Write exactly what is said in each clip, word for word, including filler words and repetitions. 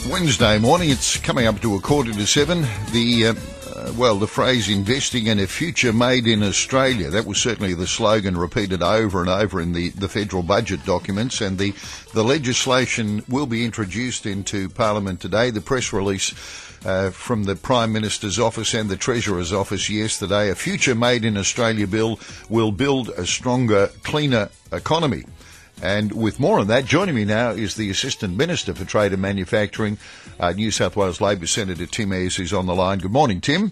Wednesday morning, it's coming up to a quarter to seven. The, uh, uh, well, the phrase investing in a future made in Australia, that was certainly the slogan repeated over and over in the, the federal budget documents, and the, the legislation will be introduced into Parliament today. The press release uh, from the Prime Minister's office and the Treasurer's office yesterday, a future made in Australia bill will build a stronger, cleaner economy. And with more on that, joining me now is the Assistant Minister for Trade and Manufacturing, uh, New South Wales Labor Senator Tim Ayres, who's on the line. Good morning, Tim.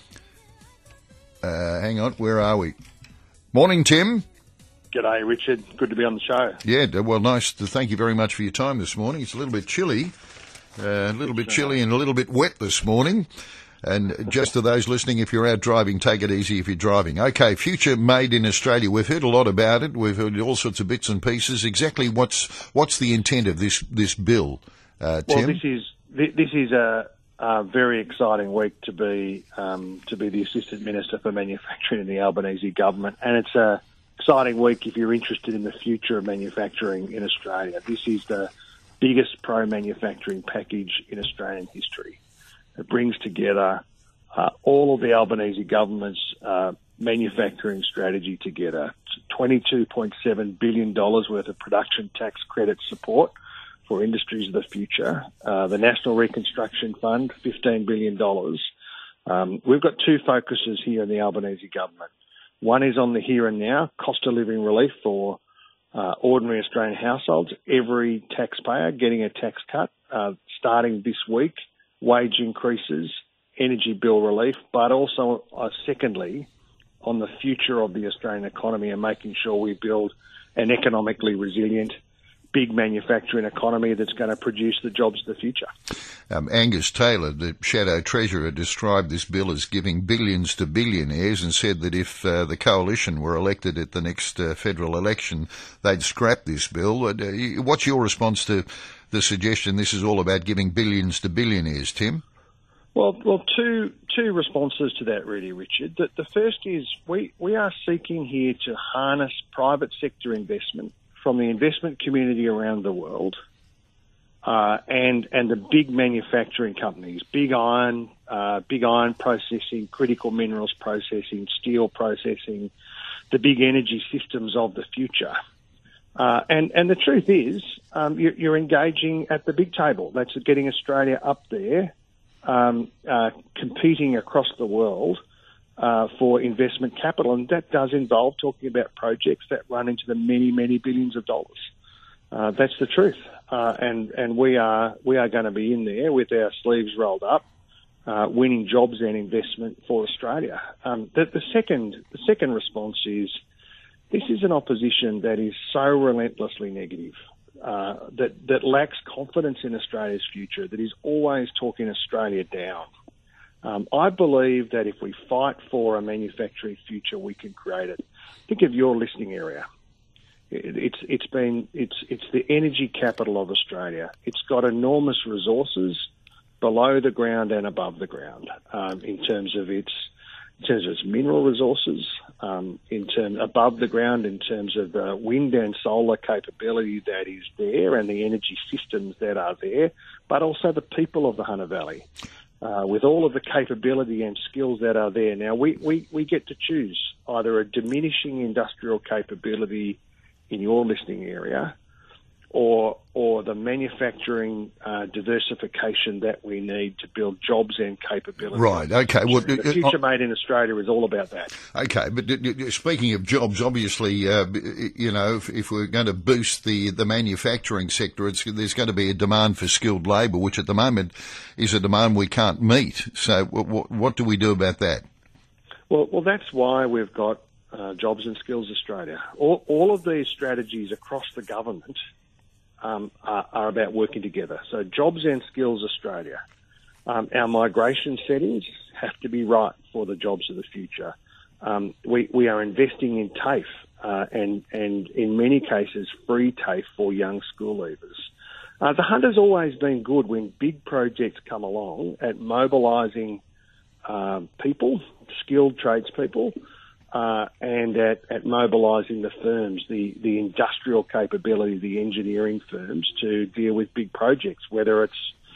Uh, hang on, where are we? Morning, Tim. G'day, Richard. Good to be on the show. Yeah, well, nice. To thank you very much for your time this morning. It's a little bit chilly, uh, a little bit chilly and a little bit wet this morning. And just to those listening, if you're out driving, take it easy if you're driving. Okay, future made in Australia. We've heard a lot about it. We've heard all sorts of bits and pieces. Exactly what's what's the intent of this this bill, uh, Tim? Well, this is this is a, a very exciting week to be um, to be the Assistant Minister for Manufacturing in the Albanese government, and it's a exciting week if you're interested in the future of manufacturing in Australia. This is the biggest pro-manufacturing package in Australian history. It brings together uh, all of the Albanese government's uh, manufacturing strategy together. twenty-two point seven billion dollars worth of production tax credit support for industries of the future. Uh, the National Reconstruction Fund, fifteen billion dollars. Um, we've got two focuses here in the Albanese government. One is on the here and now, cost of living relief for uh, ordinary Australian households. Every taxpayer getting a tax cut uh, starting this week. Wage increases, energy bill relief, but also, uh, secondly, on the future of the Australian economy and making sure we build an economically resilient, big manufacturing economy that's going to produce the jobs of the future. Um, Angus Taylor, the Shadow Treasurer, described this bill as giving billions to billionaires and said that if uh, the coalition were elected at the next uh, federal election, they'd scrap this bill. Uh, what's your response to the suggestion this is all about giving billions to billionaires, Tim? Well, well, two two responses to that, really, Richard. The, the first is we, we are seeking here to harness private sector investment from the investment community around the world uh, and and the big manufacturing companies, big iron, uh, big iron processing, critical minerals processing, steel processing, the big energy systems of the future. Uh, and, and the truth is, um, you're, you're engaging at the big table. That's getting Australia up there, um, uh, competing across the world uh, for investment capital. And that does involve talking about projects that run into the many, many billions of dollars. Uh, that's the truth. Uh, and, and we are, we are going to be in there with our sleeves rolled up, uh, winning jobs and investment for Australia. Um, the, the second, the second response is, this is an opposition that is so relentlessly negative, uh, that, that lacks confidence in Australia's future, that is always talking Australia down. Um, I believe that if we fight for a manufacturing future, we can create it. Think of your listening area. It, it's it's been it's it's the energy capital of Australia. It's got enormous resources below the ground and above the ground um, in terms of its in terms of its mineral resources, um, in terms above the ground, in terms of the wind and solar capability that is there and the energy systems that are there, but also the people of the Hunter Valley, uh, with all of the capability and skills that are there. Now, we, we, we get to choose either a diminishing industrial capability in your listening area or or the manufacturing uh, diversification that we need to build jobs and capability. Right, okay. Well, the future uh, made in Australia is all about that. Okay, but speaking of jobs, obviously, uh, you know, if, if we're going to boost the, the manufacturing sector, it's, there's going to be a demand for skilled labour, which at the moment is a demand we can't meet. So what, what do we do about that? Well, well, that's why we've got uh, Jobs and Skills Australia. All, all of these strategies across the government Um, are, are about working together. So Jobs and Skills Australia. Um, our migration settings have to be right for the jobs of the future. Um, we, we are investing in TAFE uh, and, and in many cases free TAFE for young school leavers. Uh, the Hunter's always been good when big projects come along at mobilising um, people, skilled tradespeople, Uh, and at, at mobilising the firms, the, the industrial capability, the engineering firms to deal with big projects, whether it's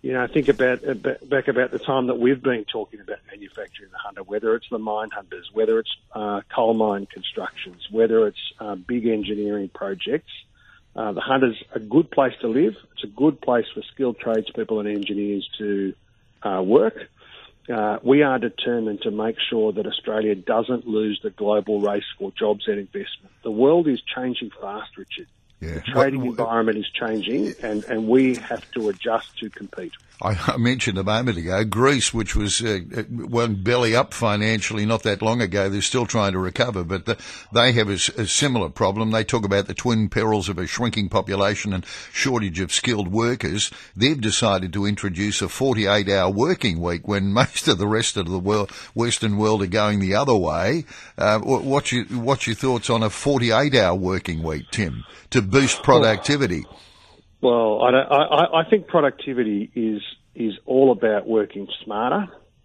You know, think about, about back about the time that we've been talking about manufacturing the Hunter, whether it's the mine hunters, whether it's uh, coal mine constructions, whether it's uh, big engineering projects. Uh, the Hunter's a good place to live. It's a good place for skilled tradespeople and engineers to uh, work. Uh, we are determined to make sure that Australia doesn't lose the global race for jobs and investment. The world is changing fast, Richard. Yeah. The trading what, environment is changing, and, and we have to adjust to compete. I, I mentioned a moment ago, Greece, which was uh, went belly up financially not that long ago, they're still trying to recover, but the, they have a, a similar problem. They talk about the twin perils of a shrinking population and shortage of skilled workers. They've decided to introduce a forty-eight hour working week when most of the rest of the world, Western world are going the other way. Uh, what's, your, what's your thoughts on a forty-eight hour working week, Tim, to boost productivity? Well, I, don't, I, I think productivity is is all about working smarter,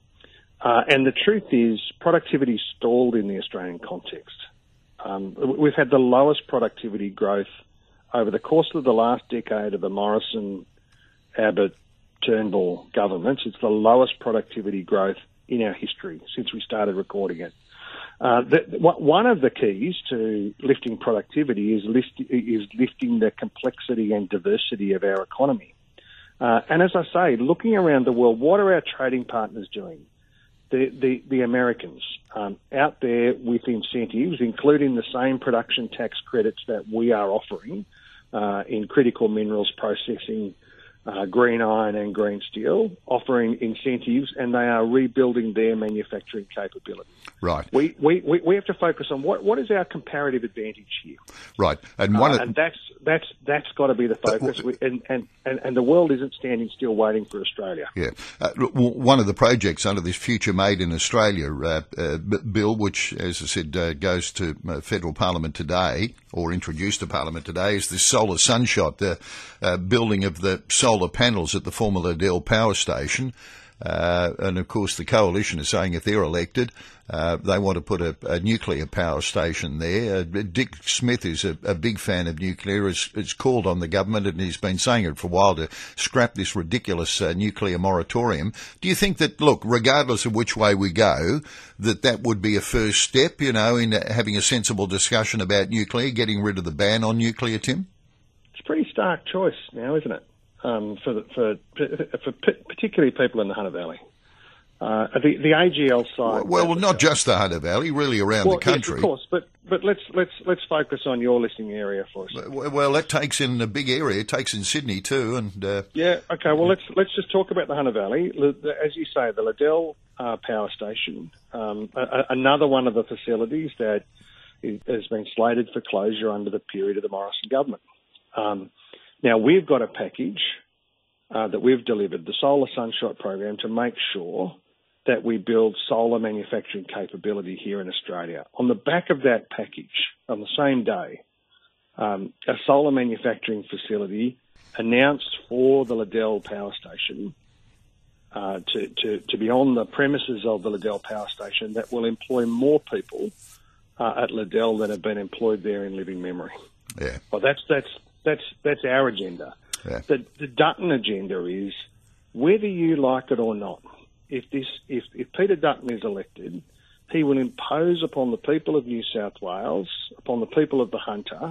uh, and the truth is productivity stalled in the Australian context. Um, we've had the lowest productivity growth over the course of the last decade of the Morrison, Abbott, Turnbull governments. It's the lowest productivity growth in our history since we started recording it. Uh, the, one of the keys to lifting productivity is, list, is lifting the complexity and diversity of our economy. Uh, and as I say, looking around the world, what are our trading partners doing? The, the, the Americans um, out there with incentives, including the same production tax credits that we are offering uh, in critical minerals processing, Uh, green iron and green steel, offering incentives, and they are rebuilding their manufacturing capability. Right. We we, we, we have to focus on what, what is our comparative advantage here. Right. And one uh, of, and that's that's that's got to be the focus. Uh, we, and, and, and, and the world isn't standing still waiting for Australia. Yeah. Uh, one of the projects under this Future Made in Australia uh, uh, bill, which, as I said, uh, goes to uh, federal parliament today, or introduced to parliament today, is the solar sunshot, the uh, building of the solar panels at the former Liddell power station. Uh, and of course the coalition is saying if they're elected, uh, they want to put a, a nuclear power station there. Uh, Dick Smith is a, a big fan of nuclear, has, has called on the government, and he's been saying it for a while, to scrap this ridiculous uh, nuclear moratorium. Do you think that, look, regardless of which way we go, that that would be a first step, you know, in having a sensible discussion about nuclear, getting rid of the ban on nuclear, Tim? It's a pretty stark choice now, isn't it? Um, for, the, for for particularly people in the Hunter Valley. Uh, the, the A G L side... Well, well not just the Hunter Valley, really around well, the country. Yes, of course, but, but let's, let's, let's focus on your listening area for us. Well, that takes in a big area. It takes in Sydney too. and uh, Yeah, okay, well, let's let's just talk about the Hunter Valley. As you say, the Liddell uh, power station, um, a, another one of the facilities that is, has been slated for closure under the period of the Morrison government. Um, Now, we've got a package uh, that we've delivered, the Solar Sunshot program, to make sure that we build solar manufacturing capability here in Australia. On the back of that package, on the same day, um, a solar manufacturing facility announced for the Liddell power station uh, to, to, to be on the premises of the Liddell power station that will employ more people uh, at Liddell than have been employed there in living memory. Yeah. Well, that's that's That's that's our agenda. Yeah. The, the Dutton agenda is, whether you like it or not, if this if, if Peter Dutton is elected, he will impose upon the people of New South Wales, upon the people of the Hunter,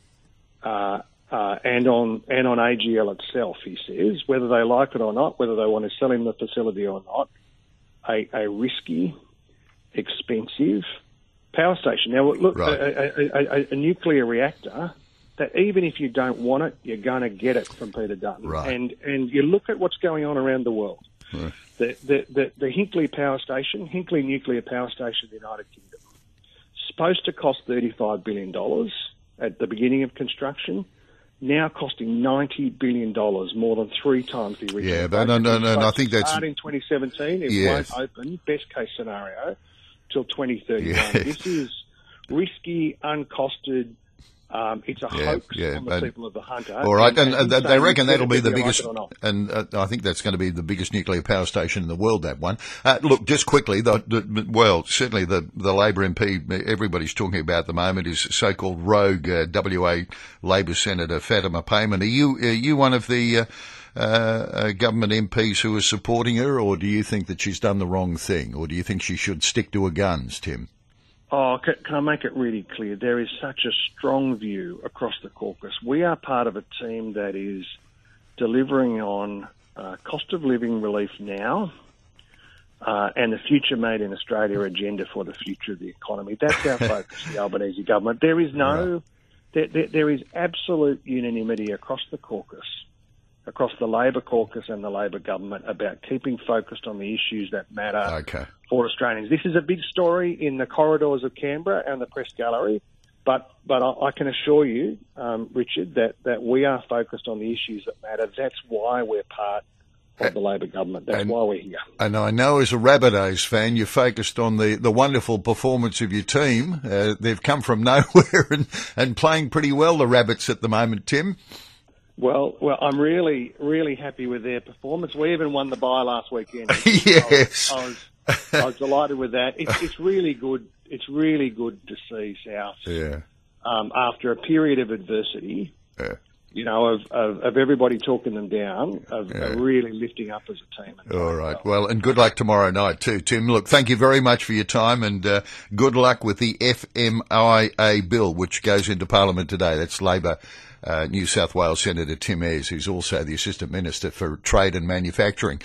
uh, uh, and on and on A G L itself, he says, whether they like it or not, whether they want to sell him the facility or not, a, a risky, expensive power station. Now, look, right. a, a, a, a nuclear reactor, that even if you don't want it, you're going to get it from Peter Dutton. Right. And and you look at what's going on around the world. Right. The, the, the, the Hinkley Power Station, Hinkley Nuclear Power Station in the United Kingdom, supposed to cost thirty-five billion dollars at the beginning of construction, now costing ninety billion dollars, more than three times the original. Yeah, but no, no, no, no, I think that's... Start in twenty seventeen, it yes. won't open, best case scenario, till twenty thirty-one. Yes. This is risky, uncosted... Um, it's a yeah, hoax yeah, on the and, people of the Hunter. All right, and, and, and they reckon that'll be the like biggest, and uh, I think that's going to be the biggest nuclear power station in the world, that one. Uh, look, just quickly, the, the, well, certainly the, the Labor M P everybody's talking about at the moment is so-called rogue uh, W A Labor Senator Fatima Payman. Are you, are you one of the... Uh, uh, uh, government M Ps who are supporting her, or do you think that she's done the wrong thing, or do you think she should stick to her guns, Tim? Oh, can, can I make it really clear? There is such a strong view across the caucus. We are part of a team that is delivering on uh, cost of living relief now uh, and the Future Made in Australia agenda for the future of the economy. That's our focus, the Albanese government. There is no, right. there, there, there is absolute unanimity across the caucus, across the Labor caucus and the Labor government about keeping focused on the issues that matter okay. for Australians. This is a big story in the corridors of Canberra and the press gallery, but but I, I can assure you, um, Richard, that, that we are focused on the issues that matter. That's why we're part of the Labor government. That's and, why we're here. And I know as a Rabbitohs fan, you're focused on the, the wonderful performance of your team. Uh, they've come from nowhere and, and playing pretty well, the Rabbits, at the moment, Tim. Well, well, I'm really, really happy with their performance. We even won the bye last weekend. Yes. I was, I was, I was delighted with that. It's, it's really good. It's really good to see South, yeah. um, after a period of adversity, yeah. you know, of, of, of everybody talking them down, of, yeah. of really lifting up as a team. All right. Well, and good luck tomorrow night too, Tim. Look, thank you very much for your time, and uh, good luck with the F M I A bill, which goes into Parliament today. That's Labor uh, New South Wales Senator Tim Ayres, who's also the Assistant Minister for Trade and Manufacturing.